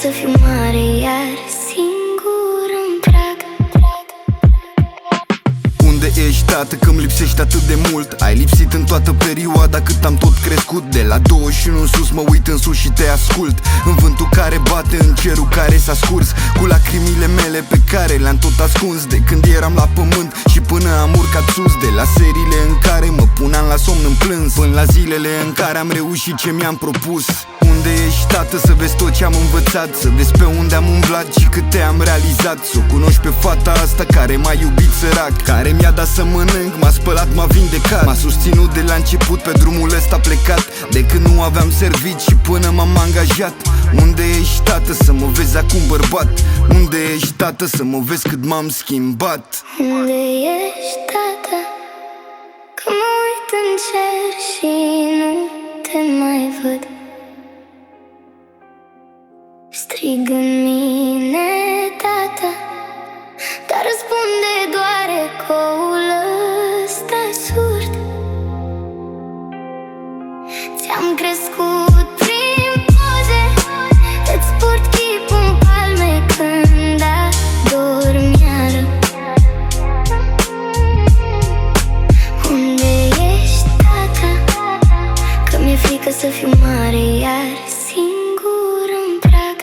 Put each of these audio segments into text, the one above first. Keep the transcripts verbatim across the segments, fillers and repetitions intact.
să fiu mare, iar singur îmi trag. Unde ești, tată, că-mi lipsești atât de mult? Ai lipsit în toată perioada cât am tot crescut. De la douăzeci și unu în sus mă uit în sus și te ascult. În vântul care bate, în cerul care s-a scurs, cu lacrimile mele pe care le-am tot ascuns. De când eram la pământ și până am urcat sus. De la serile în care mă puneam la somn în plâns, până la zilele în care am reușit ce mi-am propus. Unde ești, tată, să vezi tot ce-am învățat, să vezi pe unde am umblat și câte am realizat. Să o cunoști pe fata asta care m-a iubit sărac, care mi-a dat să mănânc, m-a spălat, m-a vindecat, m-a susținut de la început pe drumul ăsta plecat. De când nu aveam servici și până m-am angajat. Unde ești, tată, să mă vezi acum bărbat? Unde ești, tată, să mă vezi cât m-am schimbat? Unde ești, tată, că mă uit în cer și nu te mai văd? Strig în mine, tată, dar răspunde doar ecoul ăsta surd. Ți-am crescut prin poze, îți port chipul în palme când adorm iară. Unde ești, tată, că mi-e frică să fiu mare, iar singur îmi trag.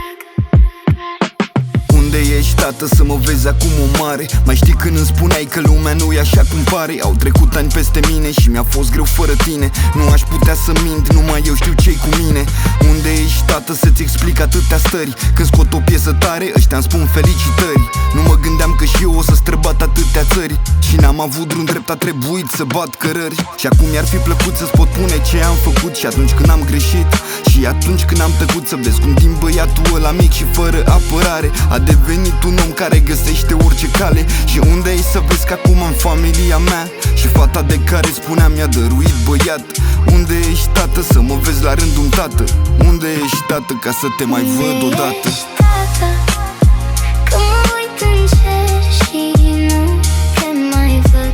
Unde ești, tată, să mă vezi acum o mare? Mai știi când îmi spuneai că lumea nu e așa cum pare? Au trecut ani peste mine și mi-a fost greu fără tine. Nu aș putea să mint, numai eu știu ce-i cu mine. Unde ești, tată, să-ți explic atâtea stări? Când scot o piesă tare, ăștia-mi spun felicitări. Nu mă gândeam că și eu o să străbat atâtea țări și n-am avut drum drept, a trebuit să bat cărări. Și acum mi-ar fi plăcut să-ți pot pune ce am făcut și atunci când am greșit și atunci când am tăcut. Să vezi cum din băiatul ăla mic și fără apărare a devenit un om care găsește orice cale. Și unde ești, să vezi că acum am familia mea și fata de care spuneam mi-a dăruit băiat. Unde ești, tată, să mă vezi la rândul tată? Unde ești, tată, ca să te mai văd odată? Ești, tată, că mă uit în cer și nu te mai văd.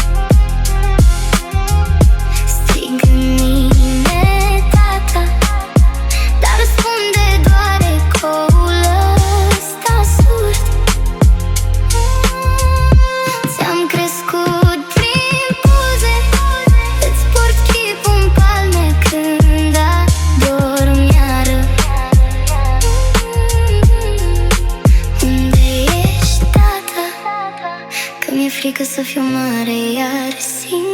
Strig în mine, tată, dar răspunde doar ecoul ăsta surd. Ți-am crescut prin poze, îți port chipul în palme când adorm iară. Unde ești, tată, că mi-e frică să fiu mare, iar singur